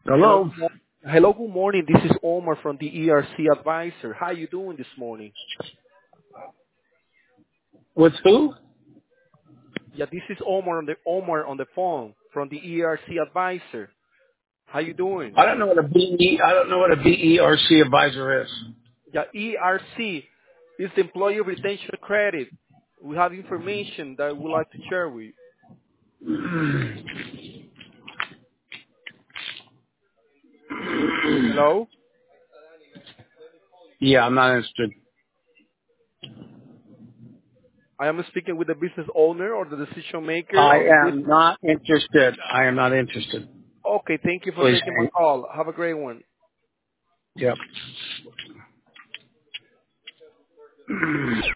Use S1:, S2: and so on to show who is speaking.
S1: Hello,
S2: Hello.
S1: Hello, good morning. This is Omar from the ERC Advisor. How you doing this morning?
S2: With who?
S1: Yeah, this is Omar on the phone from the ERC Advisor. How you doing?
S2: I don't know what a BE. I don't know what a BERC advisor is.
S1: Yeah, ERC is the Employee Retention Credit. We have information that we'd like to share with you. Hello?
S2: Yeah, I'm not interested.
S1: I am speaking with the business owner or the decision maker
S2: I
S1: of the
S2: am
S1: business.
S2: not interested. I am not interested.
S1: Okay, thank you for
S2: Please.
S1: taking my call. Have a great one.
S2: Yep.